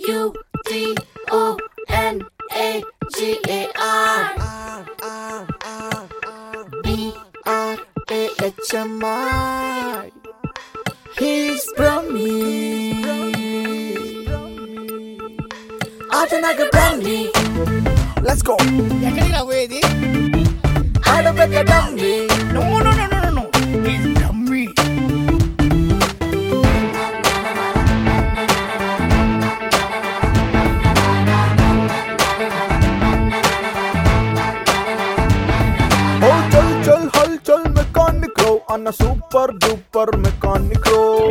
BRAHMI. He's Brahmi. Atanaga Brahmi. Let's go. ఎక్కడికి రాబోయేది? Adabeka Brahmi. No. He's Brahmi. Oh, chal halchal mechanic row on a super duper mechanic row.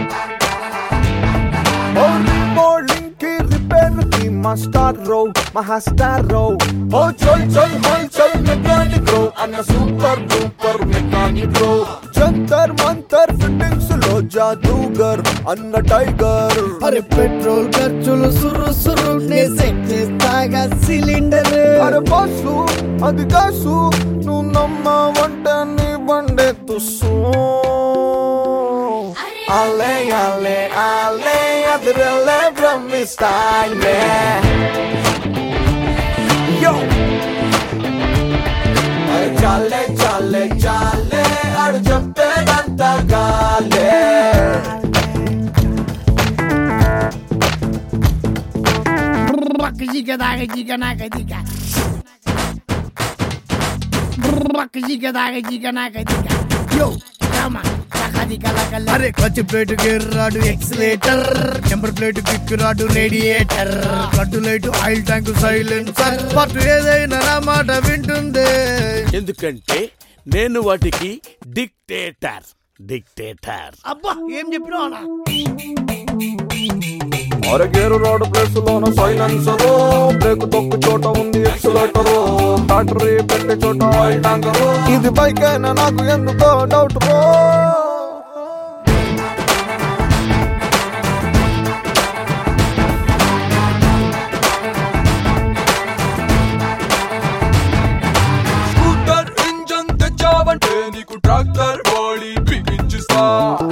Oh, remodeling ki repair ki master row, mahastar row. Oh, chal halchal mechanic row on a super duper mechanic row. Jantar mantar fittings lo jadugar anna tiger. అరే petrol ఖర్చులు సురు నే set చేస్తాగా cylinder. అరే boss అది కాసు నువ్వు నమ్మవంట నీ బండే తుస్సు. Ale అదిరలే బ్రహ్మి స్టైల్ యో. చాలే అడు చెప్పేదంతా గాలే. అరే clutch plate gear rod accelerator, temper plate kick rod radiator, కట్టు లైట్ ఆయిల్ ట్యాంక్ సైలెన్సర్, పట్టు ఏదైనా నా మాట వింటుంది. ఎందుకంటే నేను వాటికి డిక్టేటర్. అబ్బా ఏం చెప్పినా అరగేరు రోడ్ ప్లేస్ లోన సైలెన్సరు, బ్రేక్ తొక్కు చోట ఉంది ఎక్సిలేటరు, బ్యాటరీ పెట్టే చోట ఆయిల్ ట్యాంకరు. ఇది బైక్ అయినా నాకు ఎందుకో డౌట్ రో. స్కూటర్ ఇంజన్ తెచ్చావంటే నీకు ట్రాక్టర్ బాడీ బిగించిస్తా.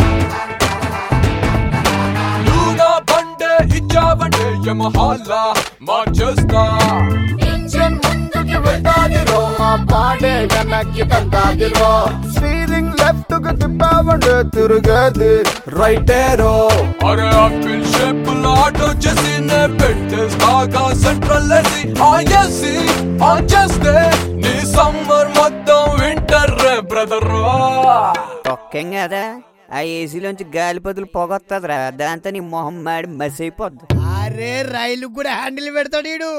ఇచ్చావంటే యమహాలా మార్చేస్తా. ఇంజన్ ముందుకి వెళ్తాదిరో, మా పాడే వెనక్కి తంతాదిరో. స్టీరింగ్ లెఫ్ట్ కు తిప్పావంటే తిరిగేది రైటేరో. అరే ఆపిల్ షేప్ ఆటో చేసి నే పెట్టేస్తాగా సెంట్రల్ ఏసీ ఆన్ చేస్తే నీ సమ్మర్ మొత్తం వింటర్ రే బ్రదర్. ఒక్కేం కదా ఆ ఏసీలోంచి గాలి పదులు పొగొత్తదిరా, దాంతో నీ మొహం మాడి మసి అయిపోద్ది. అరే రైలు కూడా హ్యాండిల్ పెడతాడు ఈడు.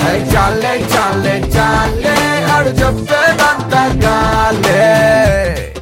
చాలే అడు చెప్పేదంతా గాలే.